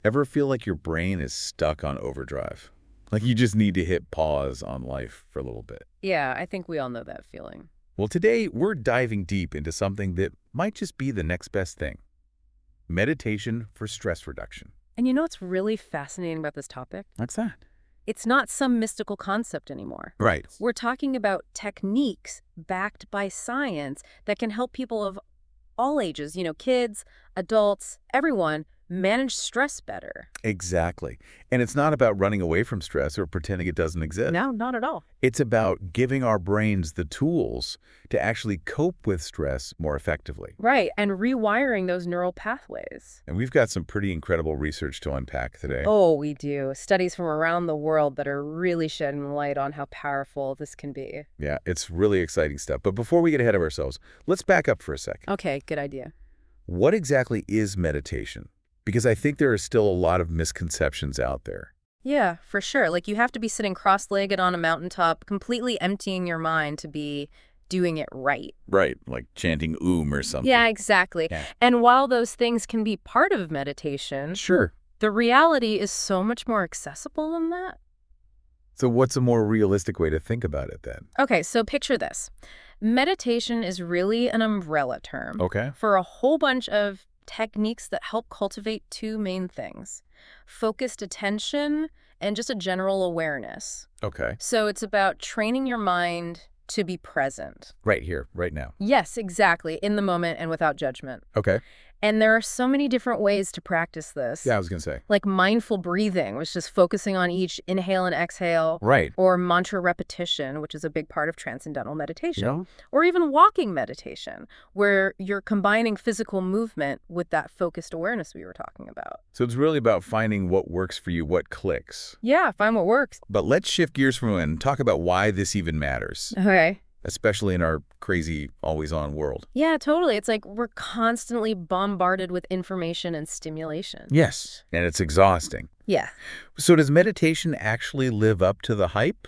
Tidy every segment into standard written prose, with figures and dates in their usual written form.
Ever feel like your brain is stuck on overdrive? Like you just need to hit pause on life for a little bit. Yeah, I think we all know that feeling. Well, today we're diving deep into something that might just be the next best thing. Meditation for stress reduction. And you know what's really fascinating about this topic? What's that? It's not some mystical concept anymore. Right. We're talking about techniques backed by science that can help people of all ages, kids, adults, everyone, manage stress better. Exactly. And it's not about running away from stress or pretending it doesn't exist. No, not at all. It's about giving our brains the tools to actually cope with stress more effectively. Right, and rewiring those neural pathways. And we've got some pretty incredible research to unpack today. Oh, we do. Studies from around the world that are really shedding light on how powerful this can be. Yeah, it's really exciting stuff. But before we get ahead of ourselves, let's back up for a sec. Okay, good idea. What exactly is meditation? Because I think there are still a lot of misconceptions out there. Yeah, for sure. Like you have to be sitting cross-legged on a mountaintop, completely emptying your mind to be doing it right. Right, like chanting or something. Yeah, exactly. Yeah. And while those things can be part of meditation, Sure. the reality is so much more accessible than that. So what's a more realistic way to think about it then? Okay, so picture this. Meditation is really an umbrella term Okay. for a whole bunch of techniques that help cultivate two main things: focused attention and just a general awareness. Okay. So it's about training your mind to be present. Right here, right now. Yes, exactly, in the moment and without judgment. Okay. And there are so many different ways to practice this. Yeah, I was going to say. Like mindful breathing, which is focusing on each inhale and exhale. Right. Or mantra repetition, which is a big part of transcendental meditation. Yeah. Or even walking meditation, where you're combining physical movement with that focused awareness we were talking about. So it's really about finding what works for you, what clicks. Yeah, find what works. But let's shift gears for a moment and talk about why this even matters, Okay. especially in our crazy, always-on world. Yeah, totally. It's like we're constantly bombarded with information and stimulation. Yes. And it's exhausting. Yeah. So does meditation actually live up to the hype?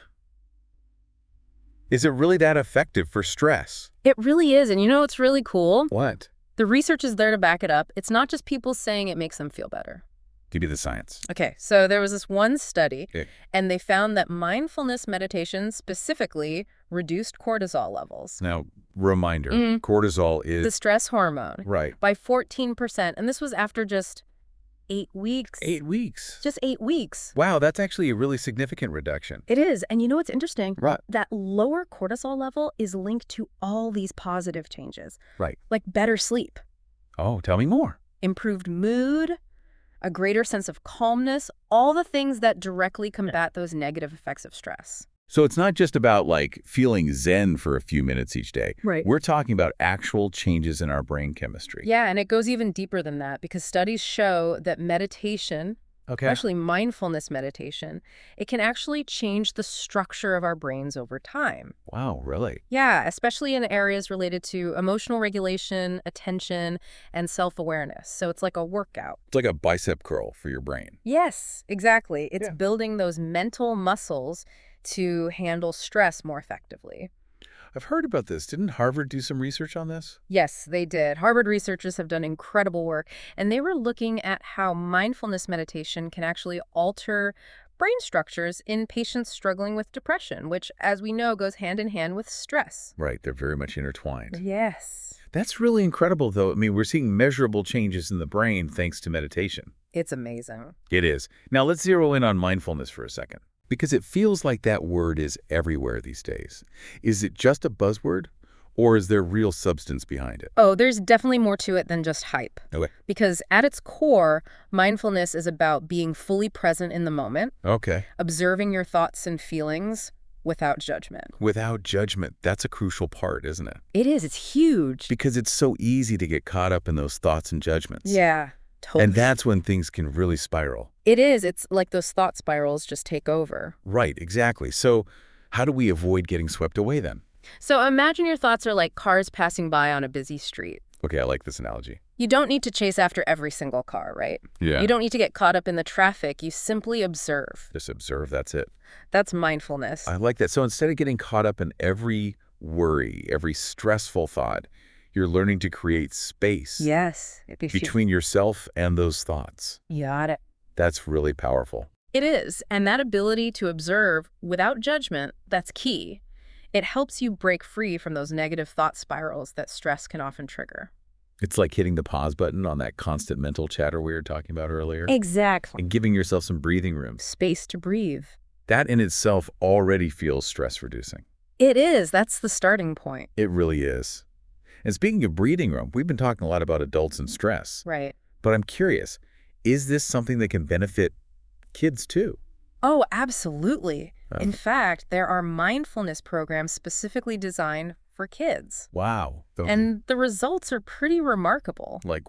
Is it really that effective for stress? It really is. And you know what's really cool? What? The research is there to back it up. It's not just people saying it makes them feel better. Give me the science. Okay, so there was this one study, Yeah. and they found that mindfulness meditation specifically reduced cortisol levels, Now, reminder, Mhm. cortisol the is... stress hormone, Right. by 14%. And this was after just 8 weeks. 8 weeks. Just 8 weeks. Wow, that's actually a really significant reduction. It is. And you know what's interesting? Right. That lower cortisol level is linked to all these positive changes, Right. like better sleep, Oh, tell me more. improved mood, a greater sense of calmness, all the things that directly combat those negative effects of stress. So it's not just about like feeling zen for a few minutes each day. Right. We're talking about actual changes in our brain chemistry. Yeah, and it goes even deeper than that because studies show that meditation, Okay. especially mindfulness meditation, it can actually change the structure of our brains over time. Wow, really? Yeah, especially in areas related to emotional regulation, attention, and self-awareness. So it's like a workout. It's like a bicep curl for your brain. Yes, exactly. It's Yeah. building those mental muscles to handle stress more effectively. I've heard about this. Didn't Harvard do some research on this? Yes, they did. Harvard researchers have done incredible work, and they were looking at how mindfulness meditation can actually alter brain structures in patients struggling with depression, which, as we know, goes hand in hand with stress. Right, they're very much intertwined. Yes. That's really incredible, though. I mean, we're seeing measurable changes in the brain thanks to meditation. It's amazing. It is. Now, let's zero in on mindfulness for a second, because it feels like that word is everywhere these days. Is it just a buzzword, or is there real substance behind it? Oh, there's definitely more to it than just hype. Okay. Because at its core, mindfulness is about being fully present in the moment, Okay. observing your thoughts and feelings without judgment. Without judgment, that's a crucial part, isn't it? It is. It's huge. Because it's so easy to get caught up in those thoughts and judgments. Yeah, totally. And that's when things can really spiral. It is. It's like those thought spirals just take over. Right, exactly. So how do we avoid getting swept away then? So imagine your thoughts are like cars passing by on a busy street. Okay, I like this analogy. You don't need to chase after every single car, right? Yeah. You don't need to get caught up in the traffic. You simply observe. Just observe, that's it. That's mindfulness. I like that. So instead of getting caught up in every worry, every stressful thought, you're learning to create space Yes. between yourself and those thoughts. You got it. That's really powerful. It is, and that ability to observe without judgment, that's key. It helps you break free from those negative thought spirals that stress can often trigger. It's like hitting the pause button on that constant mental chatter we were talking about earlier Exactly. and giving yourself some breathing room. Space to breathe. That in itself already feels stress-reducing. It is. That's the starting point. It really is. And speaking of breathing room, we've been talking a lot about adults and stress. Right. But I'm curious, is this something that can benefit kids too? Oh, absolutely. Oh. In fact, there are mindfulness programs specifically designed for kids. Wow. And the results are pretty remarkable. Like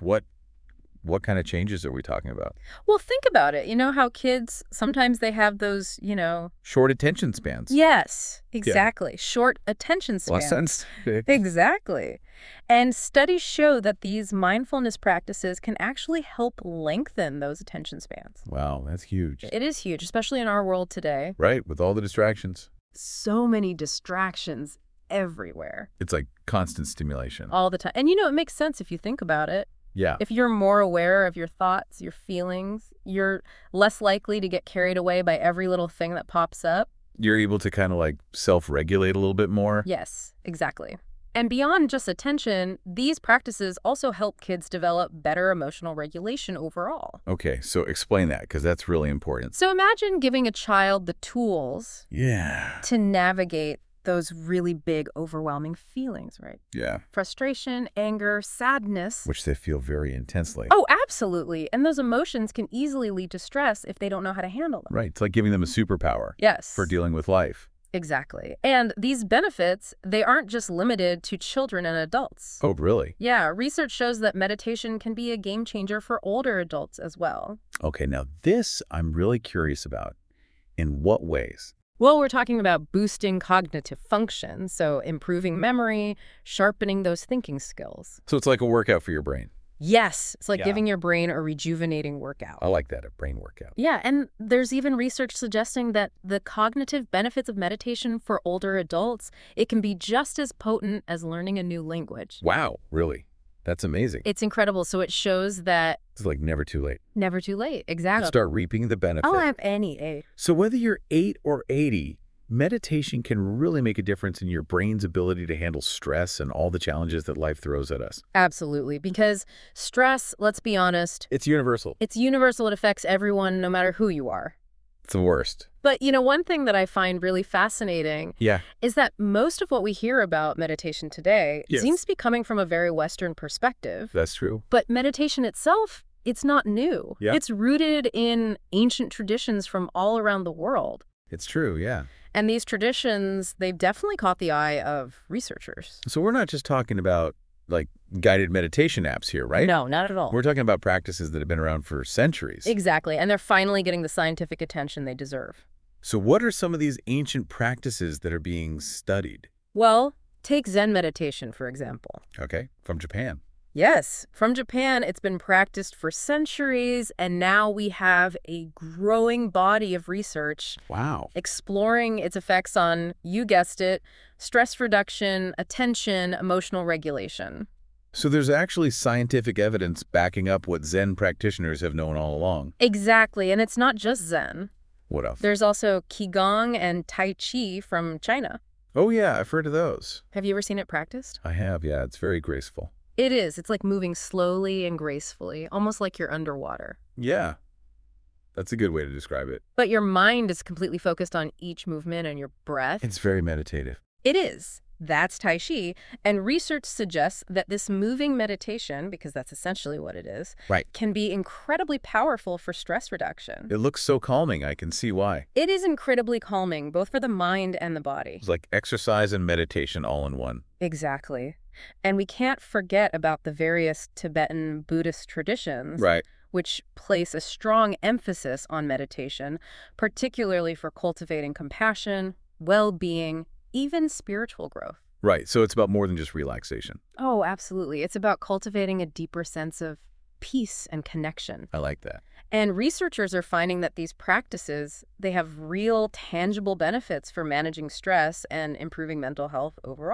what kind of changes are we talking about? Well, think about it. You know how kids, sometimes they have those, Short attention spans. Yes, exactly. Short attention Lots spans. sense. Exactly. And studies show that these mindfulness practices can actually help lengthen those attention spans. Wow, that's huge. It is huge, especially in our world today. Right, with all the distractions. So many distractions everywhere, It's like constant stimulation. all the time. And it makes sense if you think about it. Yeah. If you're more aware of your thoughts, your feelings, you're less likely to get carried away by every little thing that pops up. You're able to kind of like self-regulate a little bit more. Yes, exactly. And beyond just attention, these practices also help kids develop better emotional regulation overall. Okay, so explain that, because that's really important. So imagine giving a child the tools Yeah. to navigate those really big, overwhelming feelings, right? Yeah. Frustration, anger, sadness. Which they feel very intensely. Oh, absolutely. And those emotions can easily lead to stress if they don't know how to handle them. Right, it's like giving them a superpower Yes. for dealing with life. Exactly. And these benefits, they aren't just limited to children and adults. Oh, really? Yeah, research shows that meditation can be a game changer for older adults as well. Okay, now this I'm really curious about. In what ways? Well, we're talking about boosting cognitive function, so improving memory, sharpening those thinking skills. So it's like a workout for your brain. Yes, it's like Yeah. giving your brain a rejuvenating workout. I like that, a brain workout. Yeah, and there's even research suggesting that the cognitive benefits of meditation for older adults, it can be just as potent as learning a new language. Wow, really? That's amazing. It's incredible. So it shows that It's like never too late. never too late. Exactly. Start reaping the benefit. I'll have any age. So whether you're 8 or 80, meditation can really make a difference in your brain's ability to handle stress and all the challenges that life throws at us. Absolutely. Because stress, let's be honest, It's universal. it's universal. It affects everyone, no matter who you are. It's the worst. But, one thing that I find really fascinating Yeah. is that most of what we hear about meditation today Yes. seems to be coming from a very Western perspective. That's true. But meditation itself, it's not new. Yeah. It's rooted in ancient traditions from all around the world. It's true, yeah. And these traditions, they've definitely caught the eye of researchers. So we're not just talking about like guided meditation apps here, right? No, not at all. We're talking about practices that have been around for centuries. Exactly. And they're finally getting the scientific attention they deserve. So what are some of these ancient practices that are being studied? Well, take Zen meditation, for example. Okay, from Japan. Yes, from Japan, it's been practiced for centuries, and now we have a growing body of research Wow. exploring its effects on, you guessed it, stress reduction, attention, emotional regulation. So there's actually scientific evidence backing up what Zen practitioners have known all along. Exactly, and it's not just Zen. What else? There's also Qigong and Tai Chi from China. Oh yeah, I've heard of those. Have you ever seen it practiced? I have, yeah. It's very graceful. It is. It's like moving slowly and gracefully, almost like you're underwater. Yeah. That's a good way to describe it. But your mind is completely focused on each movement and your breath. It's very meditative. It is. That's Tai Chi, and research suggests that this moving meditation, because that's essentially what it is, Right. can be incredibly powerful for stress reduction. It looks so calming. I can see why. It is incredibly calming, both for the mind and the body. It's like exercise and meditation all in one. Exactly. And we can't forget about the various Tibetan Buddhist traditions, Right. which place a strong emphasis on meditation, particularly for cultivating compassion, well-being, even spiritual growth. Right. So it's about more than just relaxation. Oh, absolutely. It's about cultivating a deeper sense of peace and connection. I like that. And researchers are finding that these practices, they have real, tangible benefits for managing stress and improving mental health overall.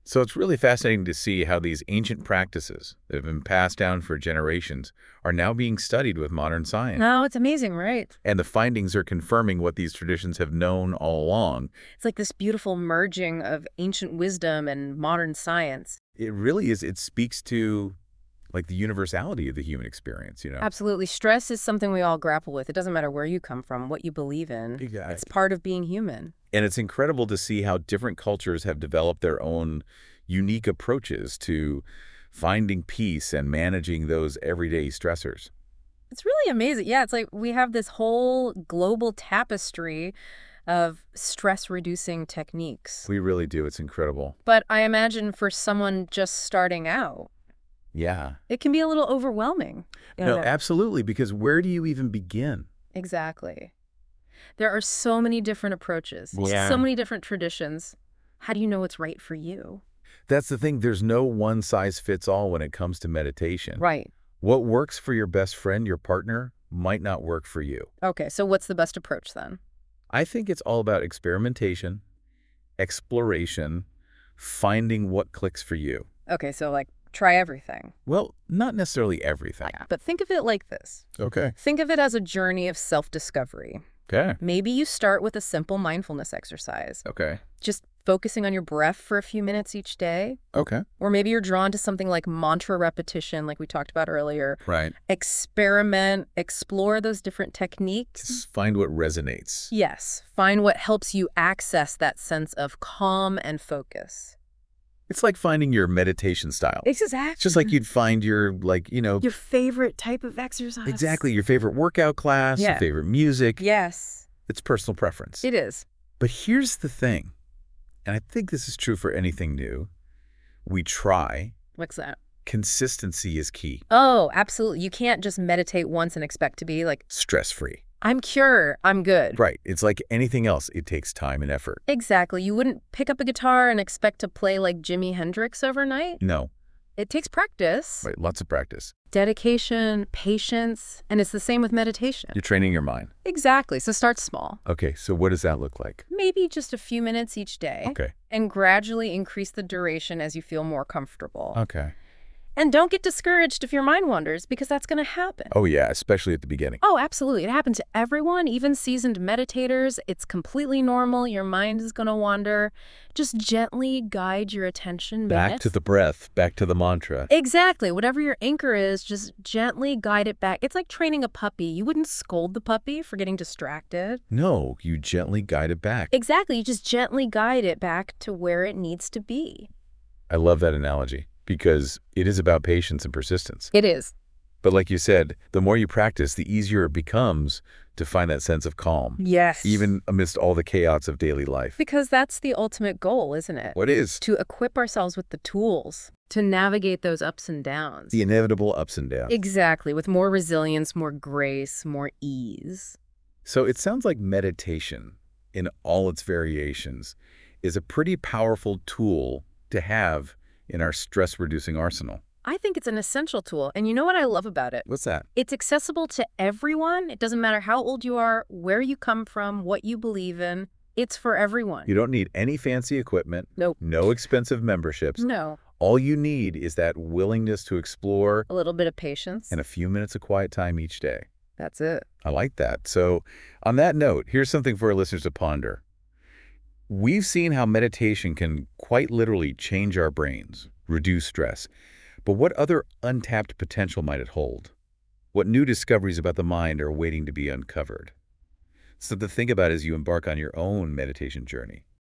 So it's really fascinating to see how these ancient practices that have been passed down for generations are now being studied with modern science. No, it's amazing, right? And the findings are confirming what these traditions have known all along. It's like this beautiful merging of ancient wisdom and modern science. It really is. It speaks to like the universality of the human experience, you know? Absolutely. Stress is something we all grapple with. It doesn't matter where you come from, what you believe in. Exactly. It's part of being human. And it's incredible to see how different cultures have developed their own unique approaches to finding peace and managing those everyday stressors. It's really amazing. Yeah, it's like we have this whole global tapestry of stress-reducing techniques. We really do. It's incredible. But I imagine for someone just starting out, Yeah. it can be a little overwhelming. No, absolutely. Because where do you even begin? Exactly. There are so many different approaches, Yeah. so many different traditions. How do you know what's right for you? That's the thing. There's no one size fits all when it comes to meditation. Right. What works for your best friend, your partner, might not work for you. Okay, so what's the best approach then? I think it's all about experimentation, exploration, finding what clicks for you. Okay, so like try everything. Well, not necessarily everything. But think of it like this. Okay. Think of it as a journey of self-discovery. Okay. Maybe you start with a simple mindfulness exercise, Okay. just focusing on your breath for a few minutes each day. Okay. Or maybe you're drawn to something like mantra repetition, like we talked about earlier. Right. Experiment, explore those different techniques. Just find what resonates. Yes, find what helps you access that sense of calm and focus. It's like finding your meditation style. Exactly. It's just like you'd find your, like, you know, your favorite type of exercise. exactly, your favorite workout class, your Yeah. favorite music. Yes, It's personal preference. it is. But here's the thing, and I think this is true for anything new. We try. What's that? Consistency is key. Oh, absolutely. You can't just meditate once and expect to be like, Stress-free. I'm cured, I'm good. Right. It's like anything else. It takes time and effort. Exactly. You wouldn't pick up a guitar and expect to play like Jimi Hendrix overnight. No. It takes practice, Right. Lots of practice. dedication, patience, and it's the same with meditation. You're training your mind. Exactly. So start small. Okay. So what does that look like? Maybe just a few minutes each day. Okay. And gradually increase the duration as you feel more comfortable. Okay. And don't get discouraged if your mind wanders, because that's going to happen. Oh, yeah. Especially at the beginning. Oh, absolutely. It happens to everyone, even seasoned meditators. It's completely normal. Your mind is going to wander. Just gently guide your attention. Back to the breath, back to the mantra. Exactly. Whatever your anchor is, just gently guide it back. It's like training a puppy. You wouldn't scold the puppy for getting distracted. No, you gently guide it back. Exactly. You just gently guide it back to where it needs to be. I love that analogy because it is about patience and persistence. It is. But like you said, the more you practice, the easier it becomes to find that sense of calm, Yes. even amidst all the chaos of daily life. Because that's the ultimate goal, isn't it? What is? To equip ourselves with the tools to navigate those ups and downs. The inevitable ups and downs. Exactly. With more resilience, more grace, more ease. So it sounds like meditation, in all its variations, is a pretty powerful tool to have in our stress-reducing arsenal. I think it's an essential tool. And you know what I love about it? What's that? It's accessible to everyone. It doesn't matter how old you are, where you come from, what you believe in. It's for everyone. You don't need any fancy equipment. Nope. No expensive memberships. No. All you need is that willingness to explore A little bit of patience. and a few minutes of quiet time each day. That's it. I like that. So on that note, here's something for our listeners to ponder. We've seen how meditation can quite literally change our brains, reduce stress. But what other untapped potential might it hold? What new discoveries about the mind are waiting to be uncovered? Something to think about as you embark on your own meditation journey.